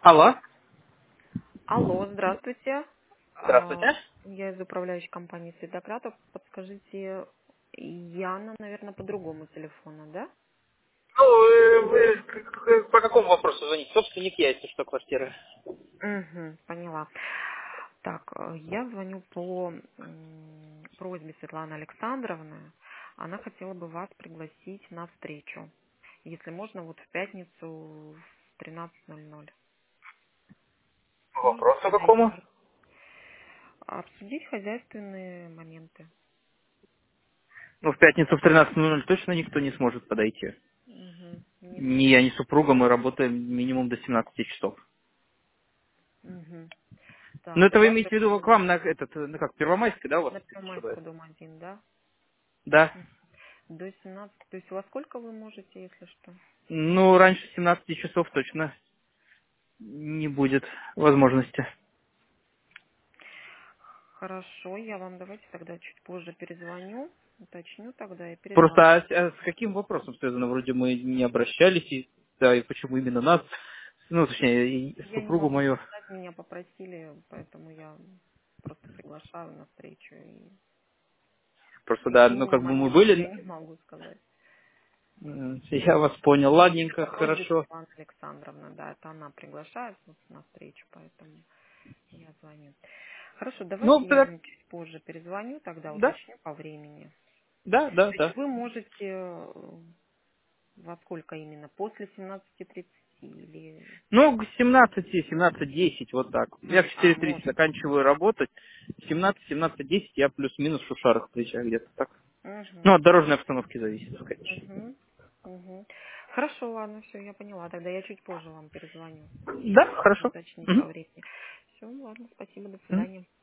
Алло. Алло, здравствуйте. Здравствуйте. Я из управляющей компании «Светократов». Подскажите, Яна, наверное, по другому телефону, да? Ну, вы по какому вопросу звоните? Собственник я, если что, квартиры. Угу, поняла. Так, я звоню по просьбе Светланы Александровны. Она хотела бы вас пригласить на встречу. Если можно, вот в пятницу в 13:00. Сможете Вопрос по какому? подойти? Обсудить хозяйственные моменты. Ну, в пятницу в 13:00 точно никто не сможет подойти. Угу, не Ни сможет. я, ни супруга, мы работаем минимум до 17 часов. Угу. Ну, Так, это вы давайте имеете в виду к вам на этот, на как, Первомайский, да, у вас на встреча будет? Первомайскую, дом 1, да? Да. До 17. То есть во сколько вы можете, если что? Ну, раньше 17 часов точно не будет возможности. Хорошо, я вам давайте тогда чуть позже перезвоню, уточню тогда и Просто перезвоню. с каким вопросом связано? Вроде мы не обращались, и, да, и почему именно нас? Ну, точнее, и Я не супругу могу мою. сказать, меня попросили, поэтому я просто приглашаю на встречу. И Просто, по да, ну, другому как бы мы моменту я были. не могу сказать. Я вас понял. По Ладненько, просьбе хорошо. Светланы Александровны, да, это она приглашает нас на встречу, поэтому я звоню. Хорошо, Ну, давайте я тогда, вам чуть позже перезвоню, тогда да, уточню по времени. да, да, То есть да. вы можете во сколько именно? После 17:30 или... Ну, к 17, 17:10, вот так. Я в А, 4:30 может. заканчиваю работать. 17, 17:10 я плюс-минус в Шушарах приезжаю где-то так. Ну, Угу. от дорожной обстановки зависит, конечно. Угу. Угу. Хорошо, ладно, все, я поняла. Тогда я чуть позже вам перезвоню, Да, хорошо. уточнить по Мгм. времени. Все, ладно, спасибо, до Мгм. свидания.